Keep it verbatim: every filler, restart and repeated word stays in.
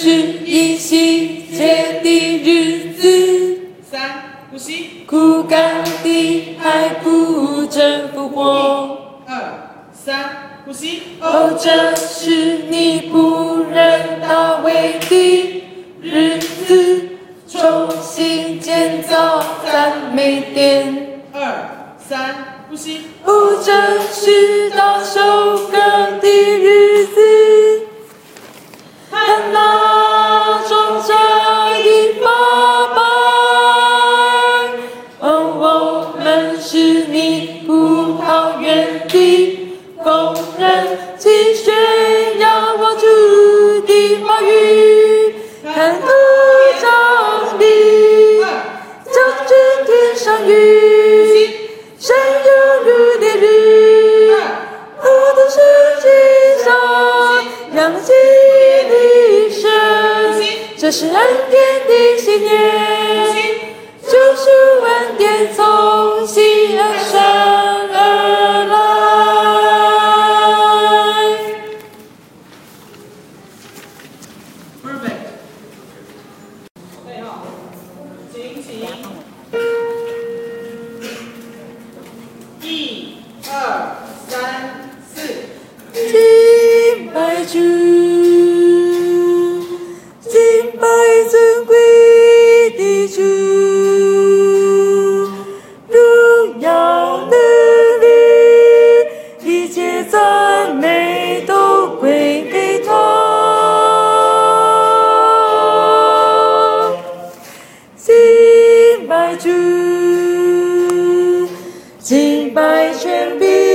是一洗洁的日子。 三，呼吸。 枯干的海不征复活。 二三，呼吸。 哦，这是你仆人大卫的日子，重新建造赞美殿。 二三，呼吸。 哦，这是大收割的日子，看那种这一发白。哦，我们是你葡萄园的工人，齐宣扬我主的话语，看土长的将至天上雨，神有如烈日，普渡世界上扬起的神，这是恩典的新年，救赎恩典从西安山而来。 Perfect。备好，请起。一、二、三、四。 敬拜主，敬拜尊贵的主，荣耀能力，一切赞美都归给他。敬拜主，敬拜权柄。